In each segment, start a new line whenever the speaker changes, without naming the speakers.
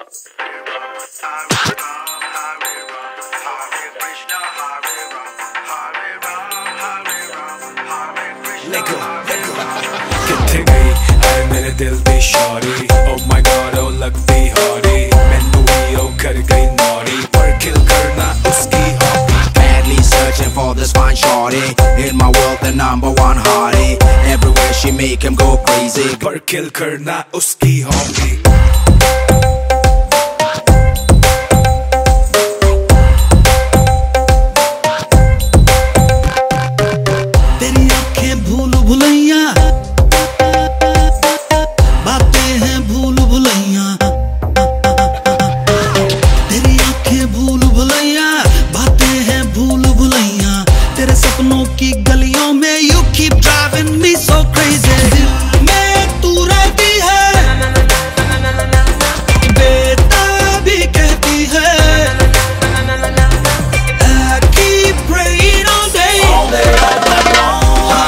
किथे गई ऐ मेरे दिल दी Shauri, oh my god oh लगदी हौरी, मैनू भी ओ कर गई नौरी, पर किल करना उसकी hobby.
Madly searching for this fine shorty, in my world the number one hottie, everywhere she make him go crazy,
पर किल करना उसकी हॉबी।
की गलियों में you keep driving me so crazy, दिल में तू रहती है, बेताबी कहती है, I keep praying all day, all night long.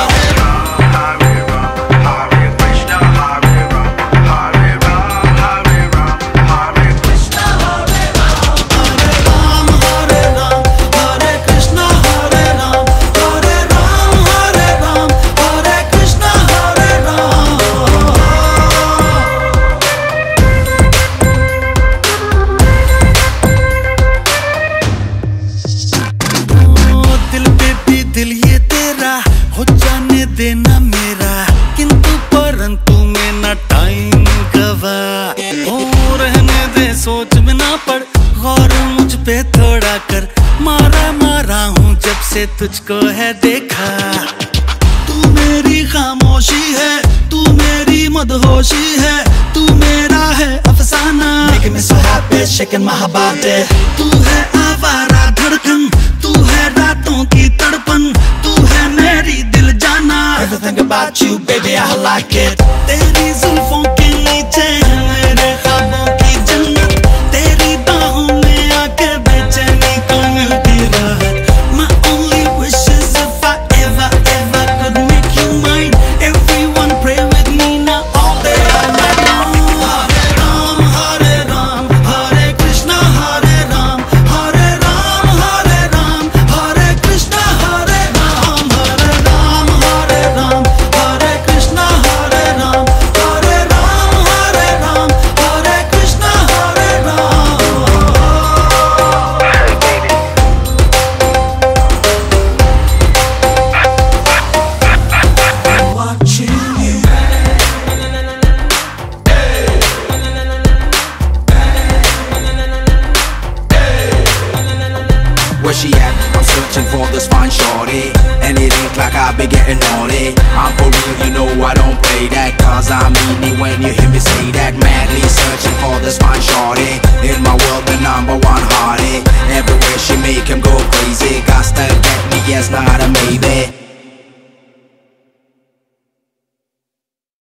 दिल ये तेरा हो जाने देना मेरा, किंतु परंतु में ना टाइम गवा, ओ रहने दे सोच में ना पड़, गौर मुझ पे थोड़ा कर, मारा मारा हूँ जब से तुझको है देखा, तू मेरी खामोशी है, तू मेरी मदहोशी है, तू मेरा है अफसाना, making me so happy, shaking my body, तू है आवारा धड़कन, तू है रातों की तड़पन, तू है मेरी दिल जाना, everything about you baby I like it, तेरी जुल्फों के नीचे है मेरे ख्वाबों की जन्नत, तेरी बाहों में आके बेचैनी को मिलती राहत, my only wish is if I ever could make you mine, everyone pray with me now all day all night long. Hare Ram, Hare Krishna, Hare Ram, Hare Ram, Hare Ram, Hare Krishna, Hare Ram, Hare Ram, Hare Ram, Hare Krishna, Hare Ram, Hare Ram, Hare Ram, Hare Krishna, Hare Ram. Watching you.
where she at? I'm searching for this fine shorty, and it ain't like I be getting naughty, I'm for real, you know I don't play that, cause I mean it when you hear me say that, madly searching for this fine shorty, in my world the number one hottie,